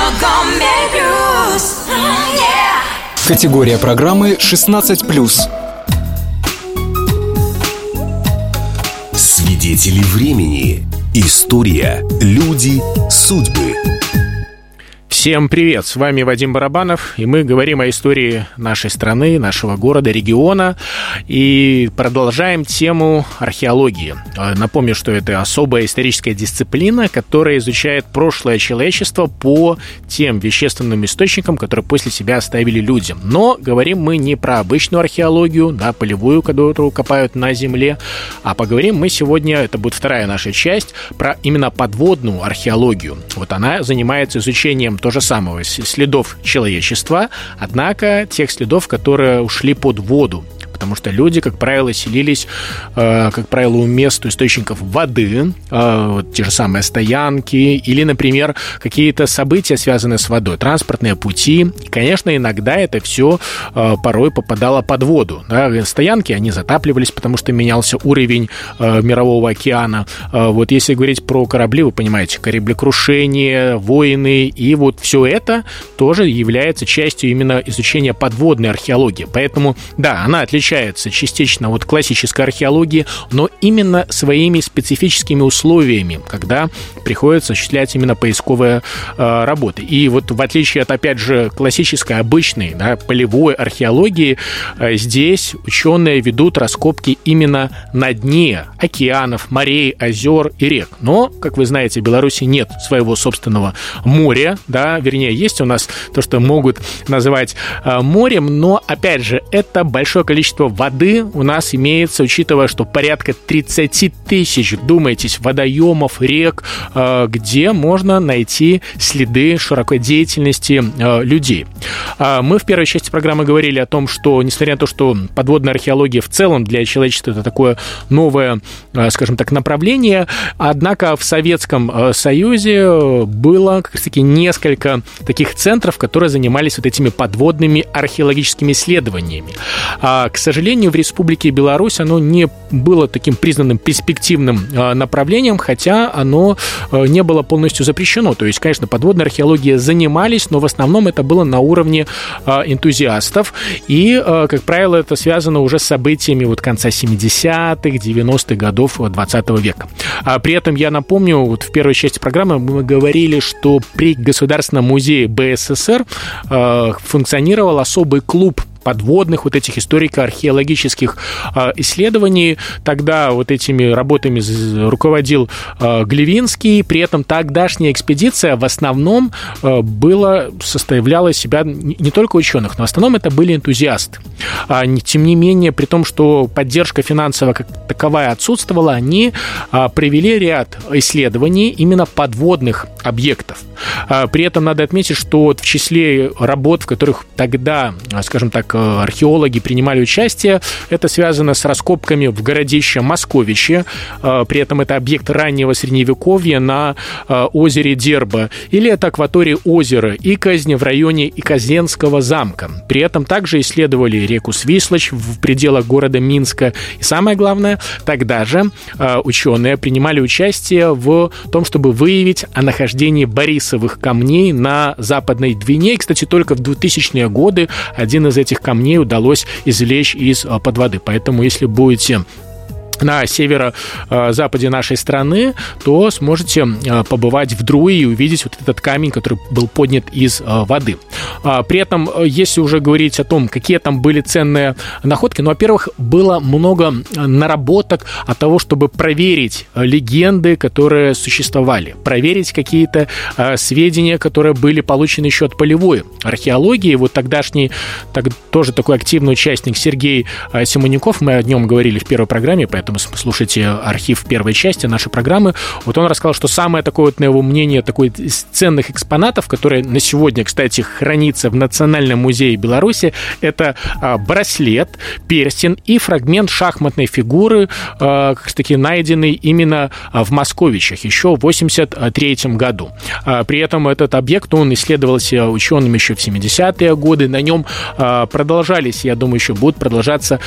Категория программы 16+. Свидетели времени. История, люди, судьбы. Всем привет! С вами Вадим Барабанов, и мы говорим о истории нашей страны, нашего города, региона, и продолжаем тему археологии. Напомню, что это особая историческая дисциплина, которая изучает прошлое человечества по тем вещественным источникам, которые после себя оставили люди. Но говорим мы не про обычную археологию, да, полевую, которую копают на земле, а поговорим мы сегодня, это будет вторая наша часть, про именно подводную археологию. Вот она занимается изучением того же самого следов человечества, однако тех следов, которые ушли под воду. Потому что люди, как правило, селились, как правило, у мест, у источников воды, вот те же самые стоянки или, например, какие-то события, связанные с водой, транспортные пути. И, конечно, иногда это все порой попадало под воду. Да? Стоянки, они затапливались, потому что менялся уровень мирового океана. Вот если говорить про корабли, вы понимаете, кораблекрушение, войны, и вот все это тоже является частью именно изучения подводной археологии. Поэтому, да, она отличается частично от классической археологии, но именно своими специфическими условиями, когда приходится осуществлять именно поисковые работы. И вот в отличие от, опять же, классической, обычной, да, полевой археологии, здесь ученые ведут раскопки именно на дне океанов, морей, озер и рек. Но, как вы знаете, в Беларуси нет своего собственного моря, да, вернее, есть у нас то, что могут называть морем, но, опять же, это большое количество воды у нас имеется, учитывая, что порядка 30 тысяч, вдумайтесь, водоемов, рек, где можно найти следы широкой деятельности людей. Мы в первой части программы говорили о том, что, несмотря на то, что подводная археология в целом для человечества это такое новое, скажем так, направление, однако в Советском Союзе было как раз-таки несколько таких центров, которые занимались вот этими подводными археологическими исследованиями. К сожалению, в Республике Беларусь оно не было таким признанным перспективным направлением, хотя оно не было полностью запрещено. То есть, конечно, подводной археологией занимались, но в основном это было на уровне энтузиастов. И, как правило, это связано уже с событиями вот конца 70-х, 90-х годов 20 века. При этом я напомню, вот в первой части программы мы говорили, что при Государственном музее БССР функционировал особый клуб подводных вот этих историко-археологических исследований. Тогда вот этими работами руководил Глевинский. При этом тогдашняя экспедиция в основном составляла из себя не только ученых, но в основном это были энтузиасты. Тем не менее, при том, что поддержка финансовая как таковая отсутствовала, они провели ряд исследований именно подводных объектов. При этом надо отметить, что в числе работ, в которых тогда, скажем так, археологи принимали участие, это связано с раскопками в городище Московище, при этом это объект раннего средневековья на озере Дерба, или это акватория озера Иказни в районе Иказенского замка. При этом также исследовали реку Свислочь в пределах города Минска. И самое главное, тогда же ученые принимали участие в том, чтобы выявить о нахождении борисовых камней на Западной Двине. И, кстати, только в 2000-е годы один из этих камней удалось извлечь из-под воды. Поэтому, если будете на северо-западе нашей страны, то сможете побывать в Друе и увидеть вот этот камень, который был поднят из воды. При этом, если уже говорить о том, какие там были ценные находки, ну, во-первых, было много наработок от того, чтобы проверить легенды, которые существовали, проверить какие-то сведения, которые были получены еще от полевой археологии. Вот тогдашний, тоже такой активный участник Сергей Симоняков, мы о нем говорили в первой программе, поэтому слушайте архив первой части нашей программы. Вот он рассказал, что самое такое, вот, на его мнение, такой из ценных экспонатов, которые на сегодня, кстати, хранится в Национальном музее Беларуси, это браслет, перстень и фрагмент шахматной фигуры, кстати, найденный именно в Московичах еще в 1983 году. При этом этот объект, он исследовался учеными еще в 70-е годы, на нем продолжались, я думаю, еще будут продолжаться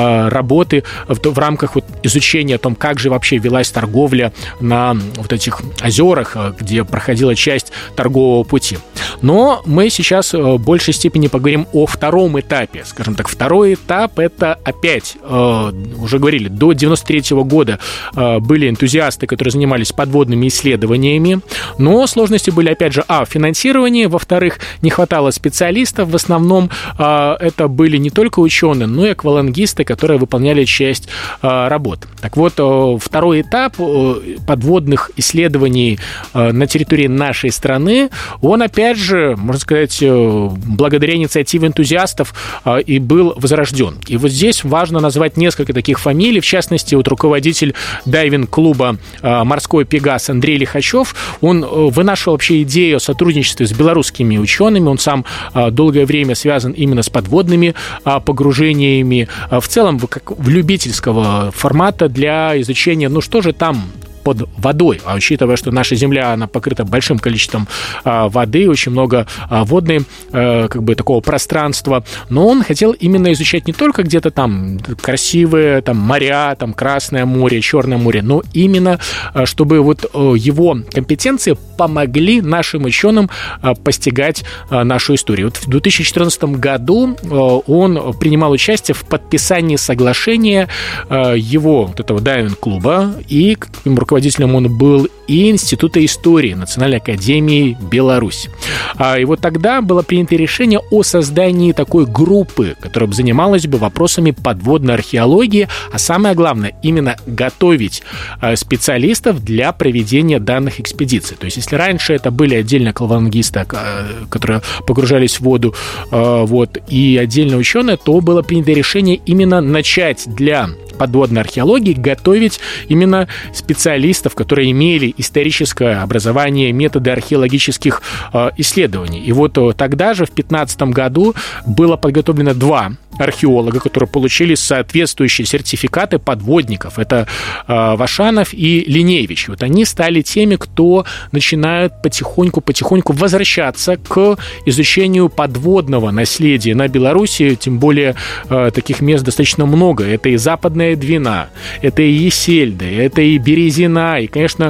работы в рамках вот изучения о том, как же вообще велась торговля на вот этих озерах, где проходила часть торгового пути. Но мы сейчас в большей степени поговорим о втором этапе. Скажем так, второй этап — это опять, уже говорили, до 93 года были энтузиасты, которые занимались подводными исследованиями, но сложности были, опять же, в финансировании, во-вторых, не хватало специалистов, в основном это были не только ученые, но и аквалангисты, которые выполняли часть работ. Так вот, второй этап подводных исследований на территории нашей страны, он, опять же, можно сказать, благодаря инициативе энтузиастов и был возрожден. И вот здесь важно назвать несколько таких фамилий, в частности, вот руководитель дайвинг-клуба «Морской Пегас» Андрей Лихачев, он вынашивал вообще идею о сотрудничестве с белорусскими учеными, он сам долгое время связан именно с подводными погружениями, в целом как в любительского формата для изучения, что же там под водой, а учитывая, что наша Земля, она покрыта большим количеством воды, очень много водной, такого пространства, но он хотел именно изучать не только где-то там красивые там моря, там Красное море, Черное море, но именно, чтобы вот его компетенции помогли нашим ученым постигать нашу историю. Вот в 2014 году он принимал участие в подписании соглашения его вот этого дайвинг-клуба, и руководителем он был и Института истории Национальной академии Беларуси. И вот тогда было принято решение о создании такой группы, которая бы занималась бы вопросами подводной археологии, а самое главное, именно готовить специалистов для проведения данных экспедиций. То есть, если раньше это были отдельно аквалангисты, которые погружались в воду, и отдельно ученые, то было принято решение именно начать для подводной археологии готовить именно специалистов, которые имели историческое образование, методы археологических исследований. И вот тогда же, в 2015 году, было подготовлено 2 археолога, которые получили соответствующие сертификаты подводников. Это Вашанов и Линевич. Вот они стали теми, кто начинает потихоньку возвращаться к изучению подводного наследия на Беларуси, тем более таких мест достаточно много. Это и Западная Двина, это и Есельда, это и Березина, и, конечно,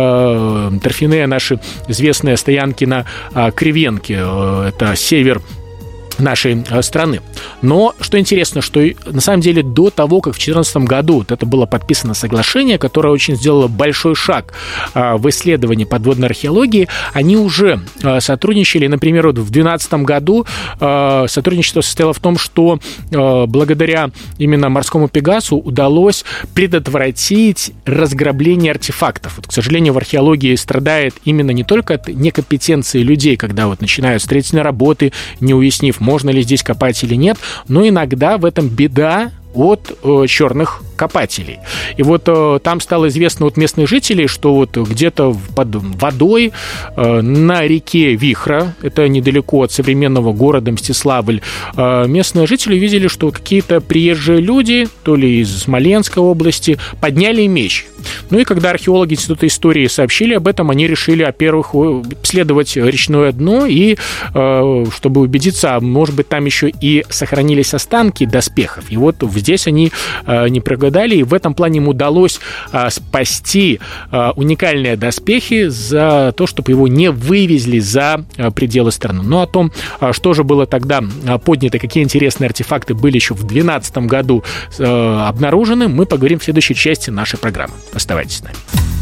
торфяные наши известные стоянки на Кривенке. Это север нашей страны. Но что интересно, что на самом деле до того, как в 2014 году вот это было подписано соглашение, которое очень сделало большой шаг в исследовании подводной археологии, они уже сотрудничали. Например, вот в 2012 году сотрудничество состояло в том, что благодаря именно морскому Пегасу удалось предотвратить разграбление артефактов. Вот, к сожалению, в археологии страдает именно не только от некомпетенции людей, когда вот начинают строительные работы, не уяснив, можно ли здесь копать или нет, но иногда в этом беда от черных копателей. И вот там стало известно от местных жителей, что вот где-то под водой на реке Вихра, это недалеко от современного города Мстиславль, местные жители увидели, что какие-то приезжие люди, то ли из Смоленской области, подняли меч. Ну и когда археологи Института истории сообщили об этом, они решили, во-первых, обследовать речное дно, и чтобы убедиться, может быть, там еще и сохранились останки доспехов. И вот здесь они не прогадали, и в этом плане им удалось спасти уникальные доспехи за то, чтобы его не вывезли за пределы страны. Но о том, что же было тогда поднято, какие интересные артефакты были еще в 2012 году обнаружены, мы поговорим в следующей части нашей программы. Оставайтесь с нами.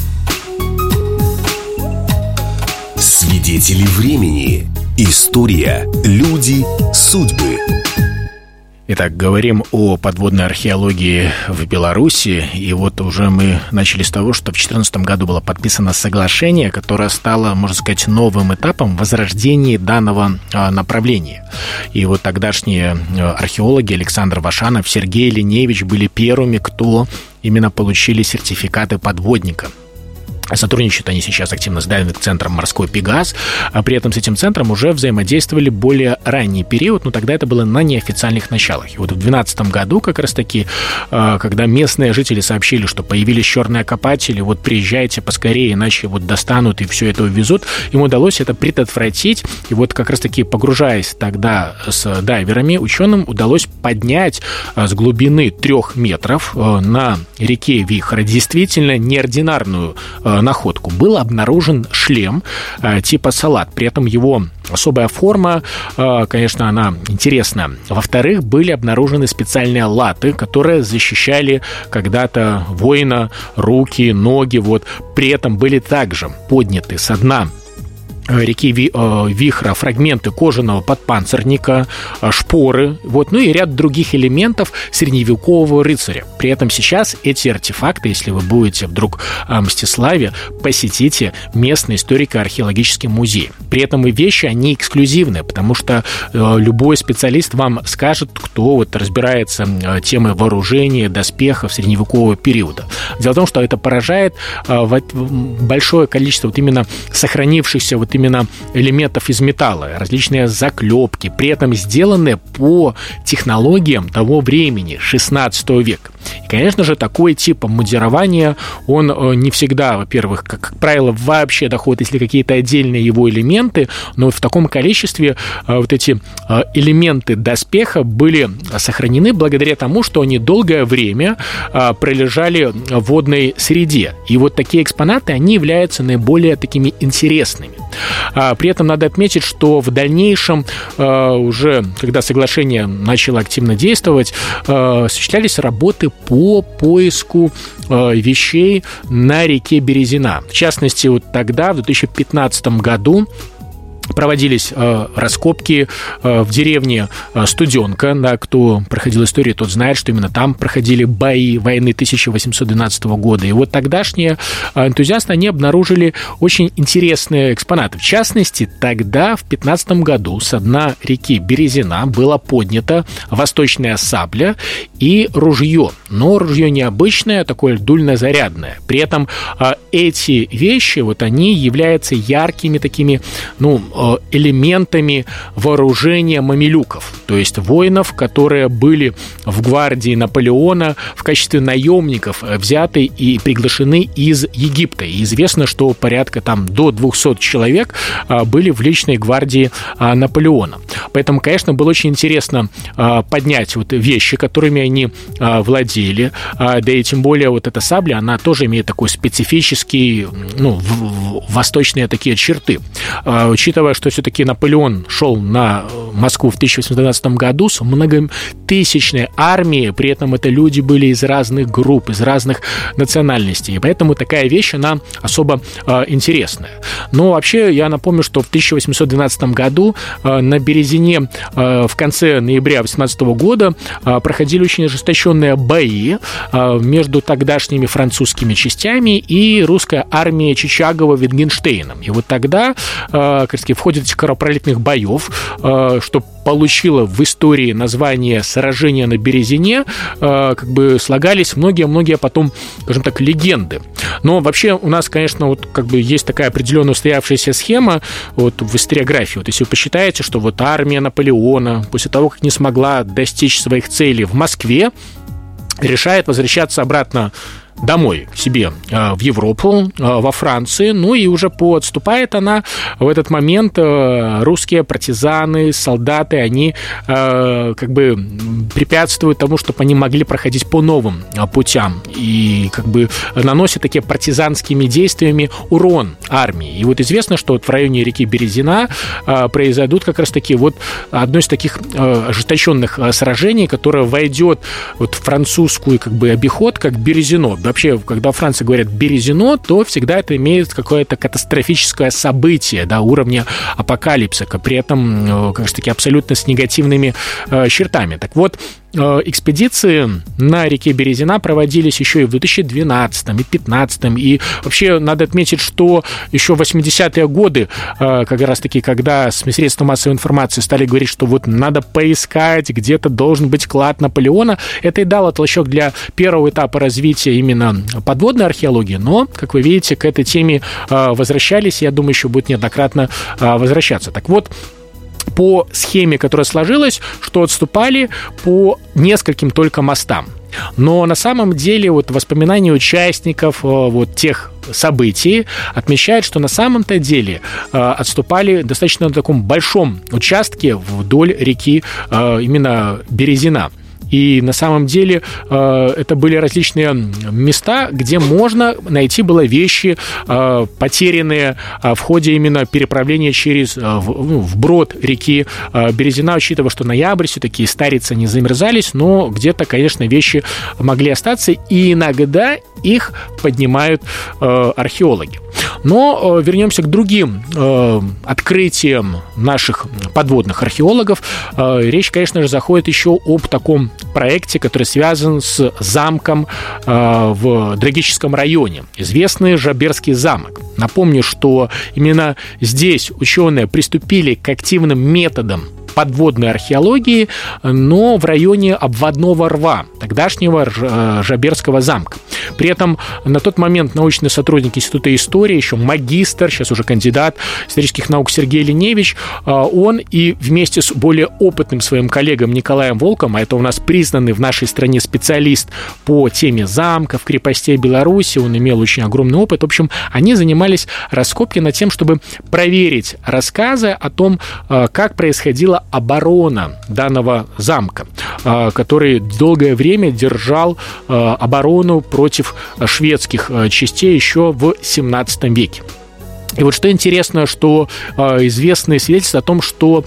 Свидетели времени. История, люди, судьбы. Итак, говорим о подводной археологии в Беларуси, и вот уже мы начали с того, что в 2014 году было подписано соглашение, которое стало, можно сказать, новым этапом возрождения данного направления. И вот тогдашние археологи Александр Вашанов, Сергей Линевич были первыми, кто именно получили сертификаты подводника. Сотрудничают они сейчас активно с дайвинг-центром «Морской Пегас», а при этом с этим центром уже взаимодействовали более ранний период, но тогда это было на неофициальных началах. И вот в 2012 году как раз-таки, когда местные жители сообщили, что появились черные копатели, вот приезжайте поскорее, иначе вот достанут и все это увезут, им удалось это предотвратить. И вот как раз-таки, погружаясь тогда с дайверами, ученым удалось поднять с глубины 3 метров на реке Вихра действительно неординарную находку. Был обнаружен шлем типа салат. При этом его особая форма, конечно, она интересна. Во-вторых, были обнаружены специальные латы, которые защищали когда-то воина руки, ноги. Вот. При этом были также подняты со дна реки Вихра фрагменты кожаного подпанцирника, шпоры, вот, ну и ряд других элементов средневекового рыцаря. При этом сейчас эти артефакты, если вы будете вдруг в Мстиславе, посетите местный историко-археологический музей. При этом и вещи, они эксклюзивные, потому что любой специалист вам скажет, кто вот разбирается темой вооружения, доспехов средневекового периода. Дело в том, что это поражает большое количество вот именно сохранившихся вот именно элементов из металла, различные заклепки, при этом сделанные по технологиям того времени, 16 века. И, конечно же, такой тип обмундирования, он не всегда, во-первых, как правило, вообще доходит, если какие-то отдельные его элементы, но в таком количестве вот эти элементы доспеха были сохранены благодаря тому, что они долгое время пролежали в водной среде. И вот такие экспонаты, они являются наиболее такими интересными. При этом надо отметить, что в дальнейшем, уже когда соглашение начало активно действовать, осуществлялись работы по поиску вещей на реке Березина. В частности, вот тогда, в 2015 году, проводились раскопки в деревне Студенка. Да, кто проходил историю, тот знает, что именно там проходили бои войны 1812 года. И вот тогдашние энтузиасты, они обнаружили очень интересные экспонаты. В частности, тогда, в 15 году, со дна реки Березина была поднята восточная сабля и ружье. Но ружье необычное, такое дульнозарядное. При этом эти вещи, вот они являются яркими такими, элементами вооружения мамилюков, то есть воинов, которые были в гвардии Наполеона в качестве наемников взяты и приглашены из Египта. И известно, что порядка там до 200 человек были в личной гвардии Наполеона. Поэтому, конечно, было очень интересно поднять вот вещи, которыми они владели, да и тем более вот эта сабля, она тоже имеет такой специфический, восточные такие черты. Учитывая, что все-таки Наполеон шел на Москву в 1812 году с многотысячной армией, при этом это люди были из разных групп, из разных национальностей, и поэтому такая вещь, она особо интересная. Но вообще я напомню, что в 1812 году на Березине в конце ноября 18 года проходили очень ожесточенные бои между тогдашними французскими частями и русской армией Чичагова-Витгенштейном. И вот тогда, в ходе этих кровопролитных боев, что получило в истории название «Сражение на Березине», слагались многие потом, скажем так, легенды. Но вообще у нас, конечно, есть такая определенная устоявшаяся схема в историографии. Вот если вы посчитаете, что вот армия Наполеона после того, как не смогла достичь своих целей в Москве, решает возвращаться обратно домой, к себе, в Европу, во Франции, и уже подступает она в этот момент. Русские партизаны, солдаты, они препятствуют тому, чтобы они могли проходить по новым путям и наносят такие партизанскими действиями урон армии. И вот известно, что в районе реки Березина произойдут как раз-таки одно из таких ожесточенных сражений, которое войдет в французскую обиход как Березино. Вообще, когда в Франции говорят «Березино», то всегда это имеет какое-то катастрофическое событие, уровня апокалипсиса, при этом, кажется, абсолютно с негативными чертами. Так вот, экспедиции на реке Березина проводились еще и в 2012 и 2015. И вообще надо отметить, что еще в 80-е годы, как раз-таки, когда средства массовой информации стали говорить, что надо поискать, где-то должен быть клад Наполеона, это и дало толчок для первого этапа развития именно подводной археологии. Но, как вы видите, к этой теме возвращались, я думаю, еще будет неоднократно возвращаться. Так вот, по схеме, которая сложилась, что отступали по нескольким только мостам. Но на самом деле воспоминания участников тех событий отмечают, что на самом-то деле отступали достаточно на таком большом участке вдоль реки именно Березина. И на самом деле это были различные места, где можно найти было вещи, потерянные в ходе именно переправления через вброд реки Березина, учитывая, что ноябрь, все-таки старицы не замерзались, но где-то, конечно, вещи могли остаться, и иногда их поднимают археологи. Но вернемся к другим открытиям наших подводных археологов. Речь, конечно же, заходит еще об таком проекте, который связан с замком в Драгическом районе, известный Жаберский замок. Напомню, что именно здесь ученые приступили к активным методам подводной археологии, но в районе обводного рва тогдашнего Жаберского замка. При этом на тот момент научный сотрудник Института истории, еще магистр, сейчас уже кандидат исторических наук Сергей Линевич, он и вместе с более опытным своим коллегом Николаем Волком, а это у нас признанный в нашей стране специалист по теме замков, крепостей Беларуси, он имел очень огромный опыт. В общем, они занимались раскопки над тем, чтобы проверить рассказы о том, как происходила оборона данного замка, который долгое время держал оборону против шведских частей еще в XVII веке. И вот что интересно, что известны свидетельства о том, что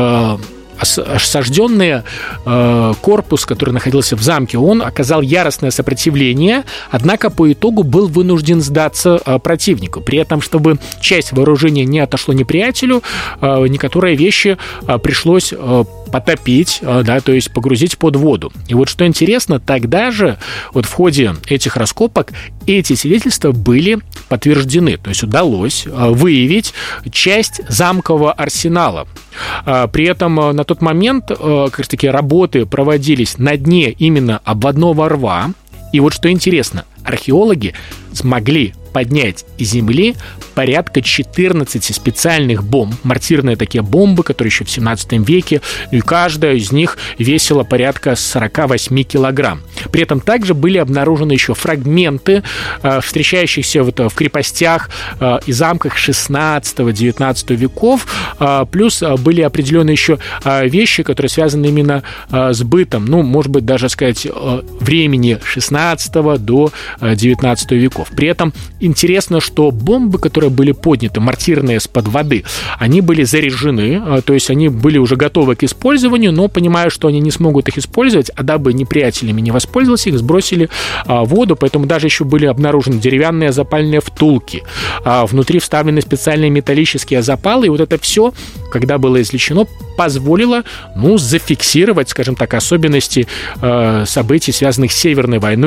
осажденный корпус, который находился в замке, он оказал яростное сопротивление, однако по итогу был вынужден сдаться противнику. При этом, чтобы часть вооружения не отошло неприятелю, некоторые вещи пришлось потопить, да, то есть погрузить под воду. И вот что интересно, тогда же вот в ходе этих раскопок эти свидетельства были подтверждены, то есть удалось выявить часть замкового арсенала. При этом на тот момент как раз таки работы проводились на дне именно обводного рва. И вот что интересно, археологи смогли поднять из земли порядка 14 специальных бомб, мортирные такие бомбы, которые еще в 17 веке, и каждая из них весила порядка 48 килограмм. При этом также были обнаружены еще фрагменты, встречающихся в крепостях и замках 16-19 веков, плюс были определенные еще вещи, которые связаны именно с бытом, ну, может быть, даже сказать, времени 16 до 19 веков. При этом интересно, что бомбы, которые были подняты, мортирные из-под воды, они были заряжены, то есть они были уже готовы к использованию, но понимая, что они не смогут их использовать, а дабы неприятелями не воспользоваться, их сбросили в воду, поэтому даже еще были обнаружены деревянные запальные втулки, внутри вставлены специальные металлические запалы, и вот это все, когда было извлечено, позволило, ну, зафиксировать, скажем так, особенности событий, связанных с Северной войной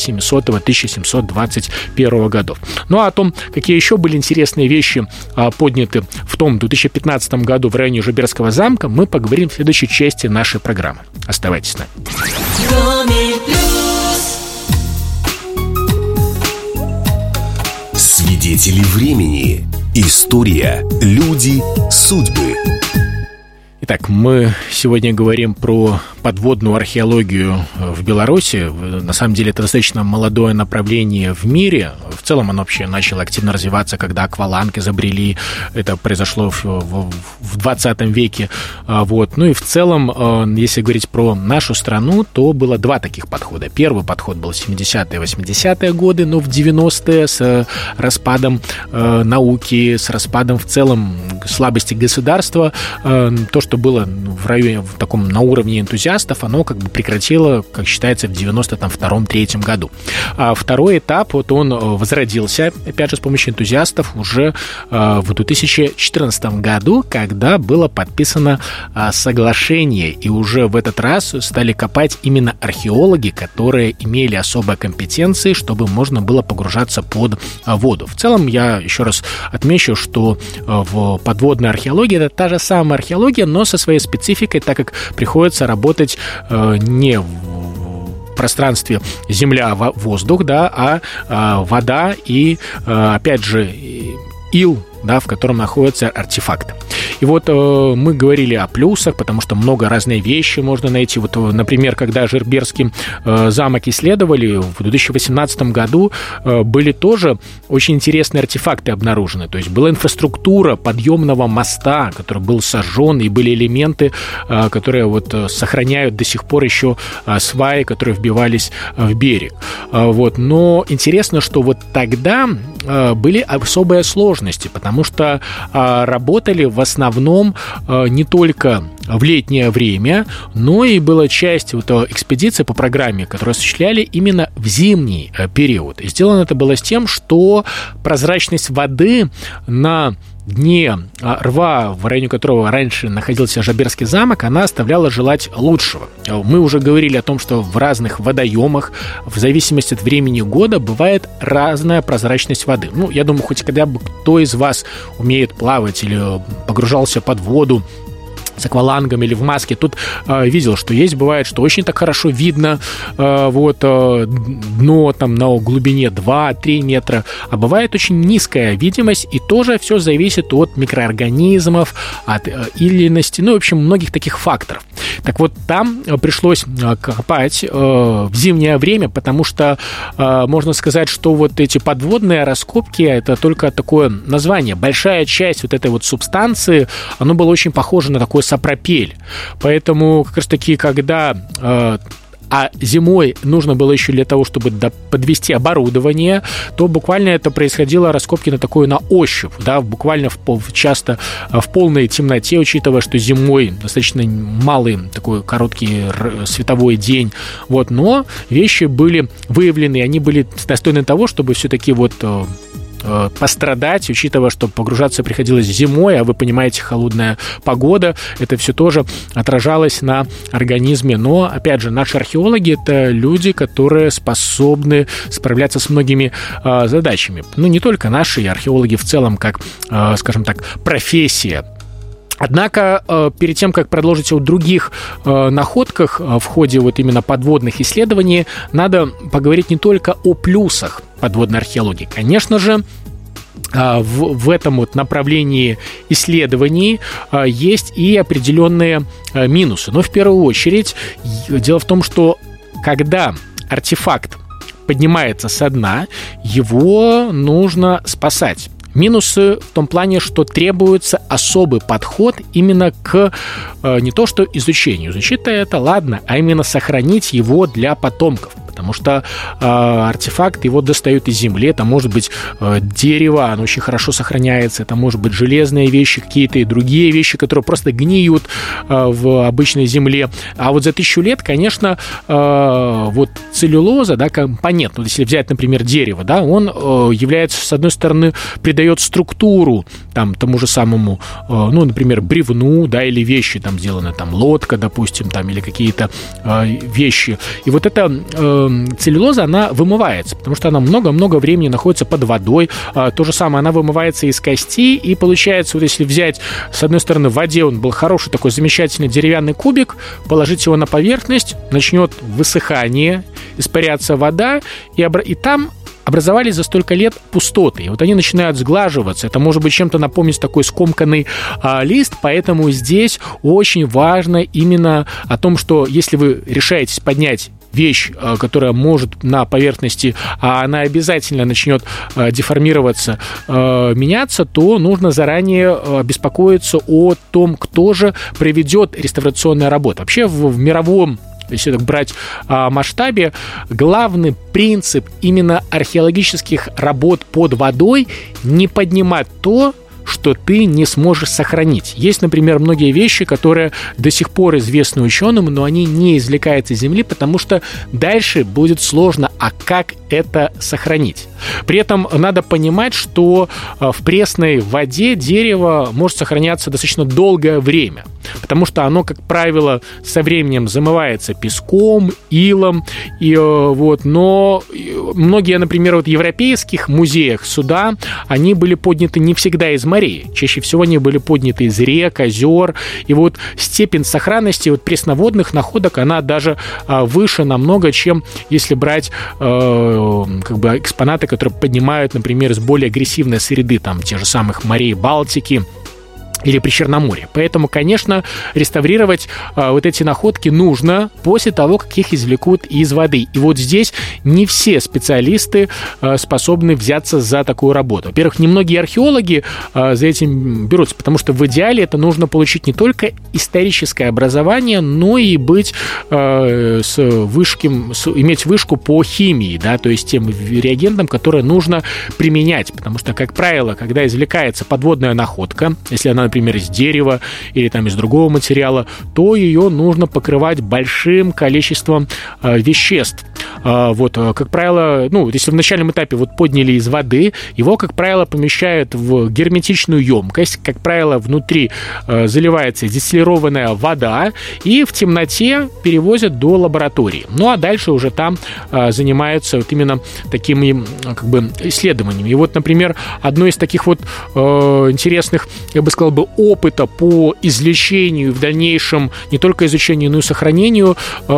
1700-1721 годов. Ну, а о том, какие еще были интересные вещи подняты в том 2015 году в районе Жаберского замка, мы поговорим в следующей части нашей программы. Оставайтесь с нами. Свидетели времени. История, люди, судьбы. Итак, мы сегодня говорим про подводную археологию в Беларуси. На самом деле это достаточно молодое направление в мире. В целом оно вообще начало активно развиваться, когда акваланг изобрели. Это произошло в 20 веке. Вот. Ну и в целом, если говорить про нашу страну, то было два таких подхода. Первый подход был в 70-е, 80-е годы, но в 90-е с распадом науки, с распадом в целом слабости государства, то, что было в районе, в таком, на уровне энтузиастов, оно как бы прекратило, как считается, в 92-3 году. А второй этап, вот он возродился, опять же, с помощью энтузиастов уже в 2014 году, когда было подписано соглашение, и уже в этот раз стали копать именно археологи, которые имели особые компетенции, чтобы можно было погружаться под воду. В целом, я еще раз отмечу, что в подводной археологии это та же самая археология, но со своей спецификой, так как приходится работать не в пространстве земля-воздух, да, а вода и, опять же, ил, да, в котором находится артефакт. И вот мы говорили о плюсах, потому что много разных вещей можно найти. Вот, например, когда Жирберский замок исследовали, в 2018 году были тоже очень интересные артефакты обнаружены. То есть была инфраструктура подъемного моста, который был сожжен, и были элементы, которые вот сохраняют до сих пор еще сваи, которые вбивались в берег. Вот. Но интересно, что вот тогда были особые сложности, потому что работали в основном не только в летнее время, но и была часть вот экспедиции по программе, которую осуществляли именно в зимний период. И сделано это было с тем, что прозрачность воды на дне рва, в районе которого раньше находился Жирберский замок, она оставляла желать лучшего. Мы уже говорили о том, что в разных водоемах, в зависимости от времени года, бывает разная прозрачность воды. Ну, я думаю, хоть когда бы кто из вас умеет плавать или погружался под воду с аквалангом или в маске, тут видел, что есть, бывает, что очень так хорошо видно дно там на глубине 2-3 метра, а бывает очень низкая видимость, и тоже все зависит от микроорганизмов, от илийности, ну, в общем, многих таких факторов. Так вот, там пришлось копать в зимнее время, потому что можно сказать, что вот эти подводные раскопки, это только такое название. Большая часть вот этой вот субстанции, оно было очень похоже на такой сапропель. Поэтому как раз таки, когда зимой нужно было еще для того, чтобы подвести оборудование, то буквально это происходило раскопки на такую на ощупь, да, буквально часто в полной темноте, учитывая, что зимой достаточно малый такой короткий световой день, вот, но вещи были выявлены, они были достойны того, чтобы все-таки вот пострадать, учитывая, что погружаться приходилось зимой, а вы понимаете, холодная погода, это все тоже отражалось на организме. Но, опять же, наши археологи — это люди, которые способны справляться с многими задачами. Ну, не только наши археологи в целом, как, скажем так, профессия. Однако, перед тем, как продолжить о других находках в ходе вот именно подводных исследований, надо поговорить не только о плюсах подводной археологии. Конечно же, в этом вот направлении исследований есть и определенные минусы. Но в первую очередь дело в том, что когда артефакт поднимается со дна, его нужно спасать. Минусы в том плане, что требуется особый подход именно к не то что изучению. Изучить-то это ладно, а именно сохранить его для потомков. Потому что артефакт, его достают из земли. Это может быть дерево, оно очень хорошо сохраняется. Это может быть железные вещи какие-то и другие вещи, которые просто гниют в обычной земле. А вот за 1000 лет, конечно, вот целлюлоза, да, компонент, вот если взять, например, дерево, да, он является, с одной стороны, придает структуру там, тому же самому, ну, например, бревну, да, или вещи там сделаны, там, лодка, допустим, там, или какие-то вещи. И вот это целлюлоза, она вымывается, потому что она много-много времени находится под водой. То же самое, она вымывается из костей, и получается, вот если взять, с одной стороны, в воде он был хороший такой замечательный деревянный кубик, положить его на поверхность, начнет высыхание, испаряться вода, и там образовались за столько лет пустоты. И вот они начинают сглаживаться. Это может быть чем-то напомнить такой скомканный лист, поэтому здесь очень важно именно о том, что если вы решаетесь поднять вещь, которая может на поверхности, а она обязательно начнет деформироваться, меняться, то нужно заранее беспокоиться о том, кто же проведет реставрационную работу. Вообще в мировом, если так брать масштабе, главный принцип именно археологических работ под водой — не поднимать то, что ты не сможешь сохранить. Есть, например, многие вещи, которые до сих пор известны ученым, но они не извлекаются из земли, потому что дальше будет сложно, а как это сохранить? При этом надо понимать, что в пресной воде дерево может сохраняться достаточно долгое время, потому что оно, как правило, со временем замывается песком, илом, и, вот, но многие, например, вот в европейских музеях суда, они были подняты не всегда из морей, чаще всего они были подняты из рек, озер, и вот степень сохранности вот пресноводных находок, она даже выше намного, чем если брать как бы экспонаты, которые поднимают, например, из более агрессивной среды, там, тех же самых морей Балтики, или при Черноморье. Поэтому, конечно, реставрировать вот эти находки нужно после того, как их извлекут из воды. И вот здесь не все специалисты способны взяться за такую работу. Во-первых, немногие археологи за этим берутся, потому что в идеале это нужно получить не только историческое образование, но и быть иметь вышку по химии, да, то есть тем реагентам, которые нужно применять. Потому что, как правило, когда извлекается подводная находка, если она, например, из дерева или там из другого материала, то ее нужно покрывать большим количеством веществ. Вот, как правило, если в начальном этапе вот подняли из воды, его, как правило, помещают в герметичную емкость, как правило, внутри заливается дистиллированная вода и в темноте перевозят до лаборатории. Ну, а дальше уже там занимаются вот именно такими исследованиями. И вот, например, одно из таких вот интересных, я бы сказал, опыта по извлечению, в дальнейшем не только изучению, но и сохранению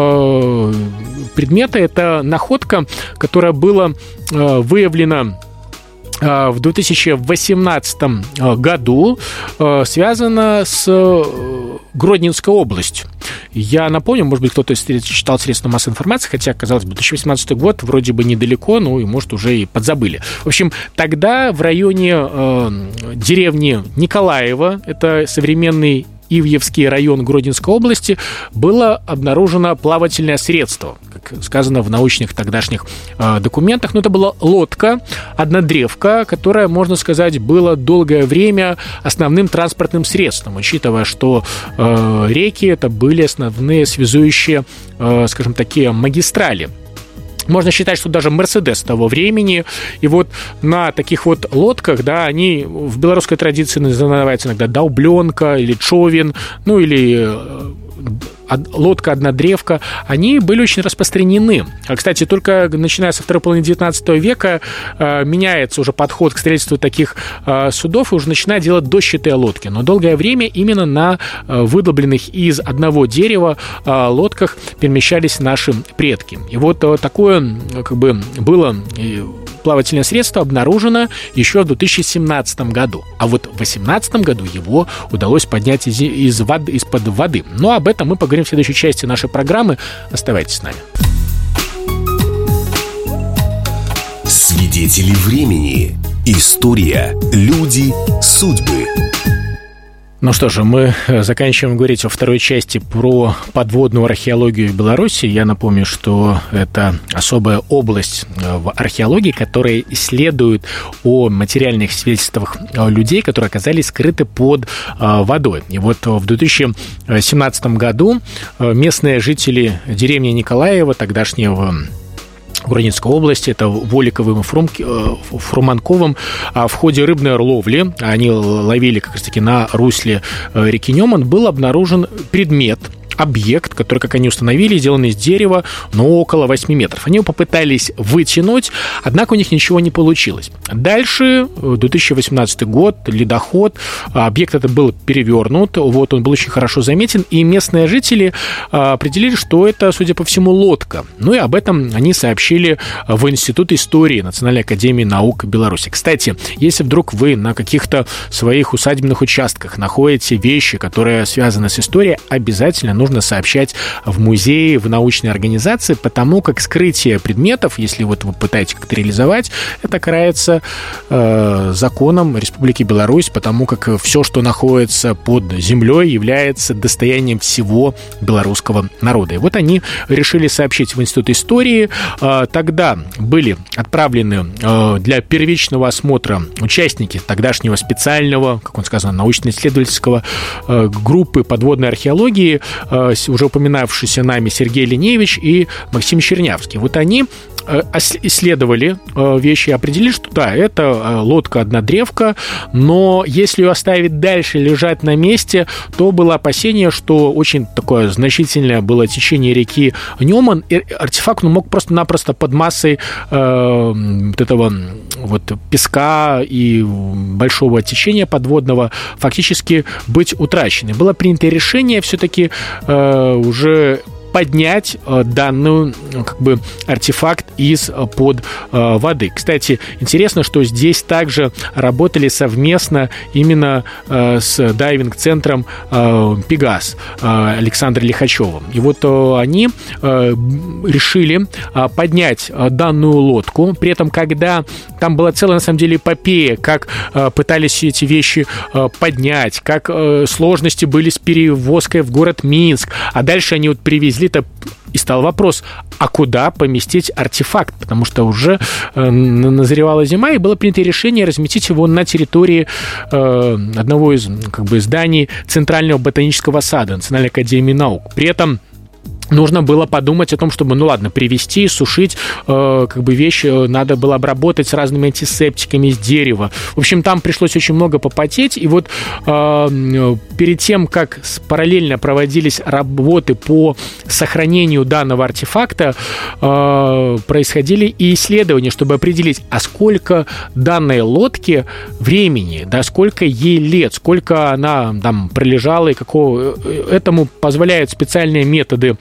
предмета, это находка, которая была выявлена в 2018 году, связана с Гродненской областью. Я напомню, может быть, кто-то читал средства массовой информации, хотя, казалось бы, 2018 год вроде бы недалеко, и, может, уже и подзабыли. В общем, тогда в районе деревни Николаево, это современный Ивьевский район Гродненской области, было обнаружено плавательное средство, как сказано в научных тогдашних документах. Это была лодка, однодревка, которая, можно сказать, была долгое время основным транспортным средством, учитывая, что реки это были основные связующие, скажем, такие магистрали. Можно считать, что даже Мерседес того времени. И вот на таких вот лодках, да, они в белорусской традиции называются иногда долбленка или човен, или лодка однодревка, они были очень распространены. Кстати, только начиная со второй половины 19 века меняется уже подход к строительству таких судов, и уже начинают делать дощатые лодки. Но долгое время именно на выдолбленных из одного дерева лодках перемещались наши предки. И вот такое было плавательное средство обнаружено еще в 2017 году. А вот в 2018 году его удалось поднять из-под воды. Но об этом мы поговорим в следующей части нашей программы. Оставайтесь с нами. Свидетели времени. История, люди, судьбы. Ну что же, мы заканчиваем говорить во второй части про подводную археологию в Беларуси. Я напомню, что это особая область в археологии, которая исследует о материальных свидетельствах людей, которые оказались скрыты под водой. И вот в 2017 году местные жители деревни Николаева, тогдашнего Гродненской области, это Воликовым и Фруманковым, в ходе рыбной ловли, они ловили как раз таки на русле реки Неман, был обнаружен предмет, объект, который, как они установили, сделан из дерева, но около 8 метров. Они его попытались вытянуть, однако у них ничего не получилось. Дальше, 2018 год, ледоход, объект этот был перевернут, вот он был очень хорошо заметен, и местные жители определили, что это, судя по всему, лодка. И об этом они сообщили в Институт истории Национальной академии наук Беларуси. Кстати, если вдруг вы на каких-то своих усадебных участках находите вещи, которые связаны с историей, обязательно нужно сообщать в музее, в научной организации, потому как скрытие предметов, если вот вы пытаетесь как-то реализовать, это карается законом Республики Беларусь, потому как все, что находится под землей, является достоянием всего белорусского народа. И вот они решили сообщить в Институт истории. Тогда были отправлены для первичного осмотра участники тогдашнего специального, как он сказал, научно-исследовательского группы подводной археологии, уже упоминавшийся нами Сергей Линевич и Максим Чернявский. Вот они исследовали вещи и определили, что да, это лодка-однодревка, но если ее оставить дальше лежать на месте, то было опасение, что очень такое значительное было течение реки Неман, и артефакт мог просто-напросто под массой вот этого вот песка и большого течения подводного фактически быть утрачен. И было принято решение все-таки уже поднять данную как бы артефакт из-под воды. Кстати, интересно, что здесь также работали совместно именно с дайвинг-центром «Пегас» Александра Лихачева. И вот они решили поднять данную лодку. При этом, когда там была целая, на самом деле, эпопея, как пытались эти вещи поднять, как сложности были с перевозкой в город Минск, а дальше они вот привезли-то, и стал вопрос, а куда поместить артефакт? Потому что уже назревала зима, и было принято решение разместить его на территории одного из как бы зданий Центрального ботанического сада Национальной академии наук. При этом нужно было подумать о том, чтобы, привезти, сушить, как бы вещь надо было обработать с разными антисептиками из дерева. В общем, там пришлось очень много попотеть, и вот перед тем, как параллельно проводились работы по сохранению данного артефакта, происходили и исследования, чтобы определить, а сколько данной лодке времени, да, сколько ей лет, сколько она там пролежала и какого... Этому позволяют специальные методы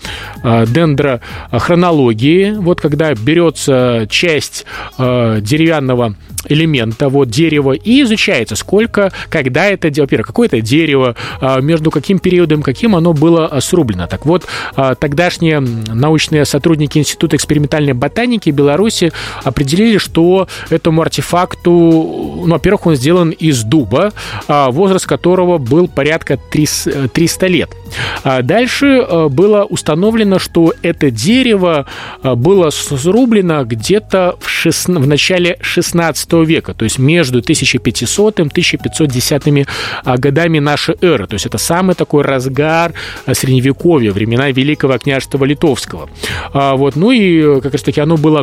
дендрохронологии. Вот когда берется часть деревянного элемента, вот дерева, и изучается, сколько, когда это, во-первых, какое-то дерево, между каким периодом, каким оно было срублено. Так вот, тогдашние научные сотрудники Института экспериментальной ботаники Беларуси определили, что этому артефакту, во-первых, он сделан из дуба, возраст которого был порядка 300 лет. Дальше было установлено, что это дерево было срублено где-то в начале 16 века, то есть между 1500 и 1510 годами нашей эры. То есть это самый такой разгар Средневековья, времена Великого княжества Литовского. Вот. Ну и как раз таки оно было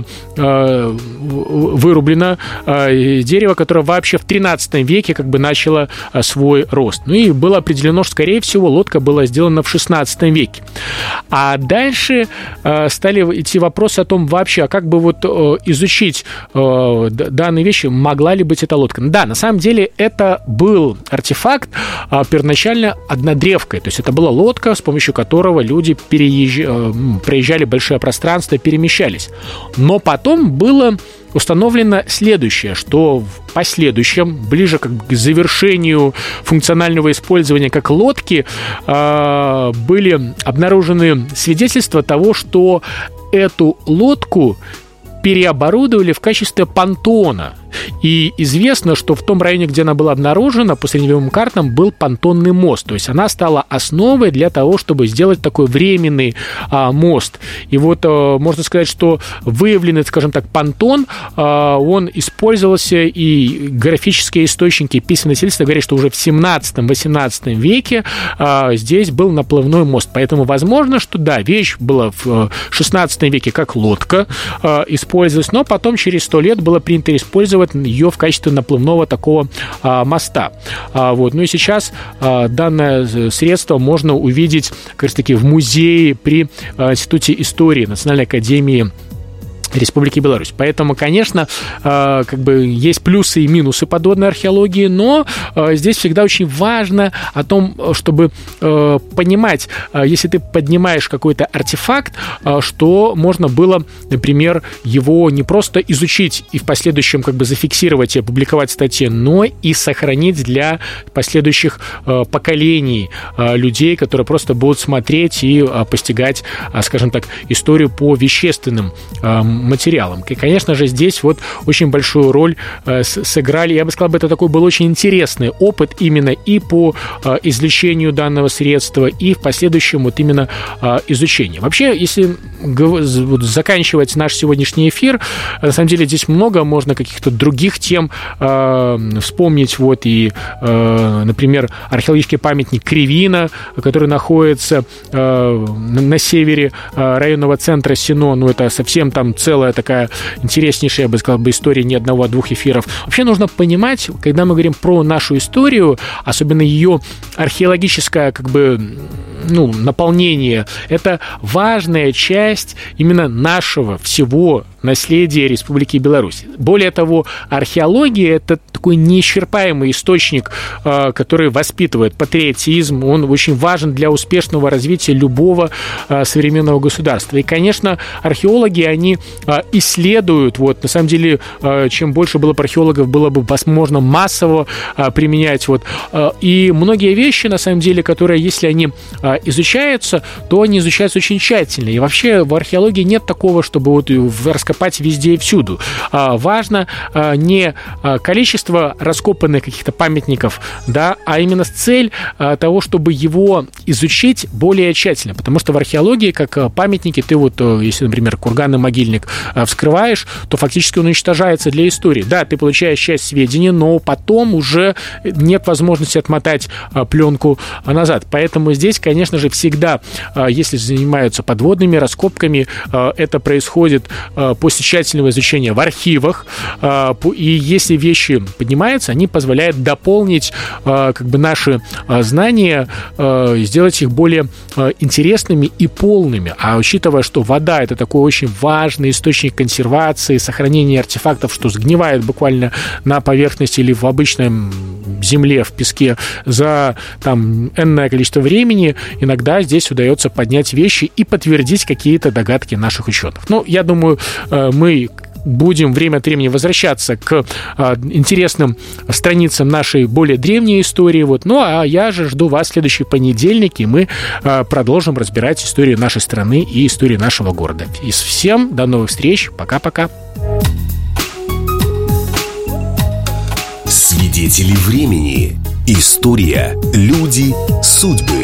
вырублено, дерево, которое вообще в 13 веке как бы начало свой рост. Ну и было определено, что, скорее всего, лодка была сделана в 16 веке. А дальше стали идти вопросы о том вообще, а как бы вот изучить данные вещи, могла ли быть эта лодка. Да, на самом деле это был артефакт первоначально однодревкой, то есть это была лодка, с помощью которого люди проезжали большое пространство, перемещались. Но потом было установлено следующее, что в последующем, ближе как бы к завершению функционального использования как лодки, были обнаружены свидетельства того, что эту лодку переоборудовали в качестве понтона. И известно, что в том районе, где она была обнаружена, по средневековым картам был понтонный мост. То есть она стала основой для того, чтобы сделать такой временный мост. И вот можно сказать, что выявленный, скажем так, понтон, он использовался, и графические источники письменного свидетельства говорят, что уже в 17-18 веке здесь был наплывной мост. Поэтому возможно, что да, вещь была в 16 веке как лодка использовалась, но потом через 100 лет было принято использовать ее в качестве наплывного такого моста. Вот. Ну и сейчас данное средство можно увидеть как раз таки в музее при Институте истории Национальной академии Республики Беларусь. Поэтому, конечно, как бы есть плюсы и минусы подводной археологии, но здесь всегда очень важно о том, чтобы понимать, если ты поднимаешь какой-то артефакт, что можно было, например, его не просто изучить и в последующем как бы зафиксировать и опубликовать в статье, но и сохранить для последующих поколений людей, которые просто будут смотреть и постигать, скажем так, историю по вещественным материалам. И, конечно же, здесь вот очень большую роль сыграли, я бы сказал, это такой был очень интересный опыт именно и по извлечению данного средства, и в последующем вот именно изучению. Вообще, если заканчивать наш сегодняшний эфир, на самом деле здесь много можно каких-то других тем вспомнить, вот и, например, археологический памятник Кривина, который находится на севере районного центра Сино, ну это совсем там целая такая интереснейшая, я бы сказал, история не одного, а двух эфиров. Вообще нужно понимать, когда мы говорим про нашу историю, особенно ее археологическое как бы наполнение. Это важная часть именно нашего всего наследия Республики Беларусь. Более того, археология – это такой неисчерпаемый источник, который воспитывает патриотизм. Он очень важен для успешного развития любого современного государства. И, конечно, археологи, они исследуют. На самом деле, чем больше было бы археологов, было бы возможно массово применять. И многие вещи, на самом деле, которые, если они изучаются, то они изучаются очень тщательно. И вообще в археологии нет такого, чтобы раскопать везде и всюду. Важно не количество раскопанных каких-то памятников, да, а именно цель того, чтобы его изучить более тщательно. Потому что в археологии, как памятники, ты если, например, курганный могильник вскрываешь, то фактически он уничтожается для истории. Да, ты получаешь часть сведений, но потом уже нет возможности отмотать пленку назад. Поэтому здесь, конечно же, всегда, если занимаются подводными раскопками, это происходит после тщательного изучения в архивах, и если вещи поднимаются, они позволяют дополнить наши знания, сделать их более интересными и полными. А учитывая, что вода – это такой очень важный источник консервации, сохранения артефактов, что сгнивает буквально на поверхности или в обычном земле, в песке за энное количество времени, иногда здесь удается поднять вещи и подтвердить какие-то догадки наших ученых. Я думаю, мы будем время от времени возвращаться к интересным страницам нашей более древней истории. А я же жду вас в следующий понедельник, и мы продолжим разбирать историю нашей страны и историю нашего города. И всем до новых встреч. Пока-пока. Свидетели времени. История, люди, судьбы.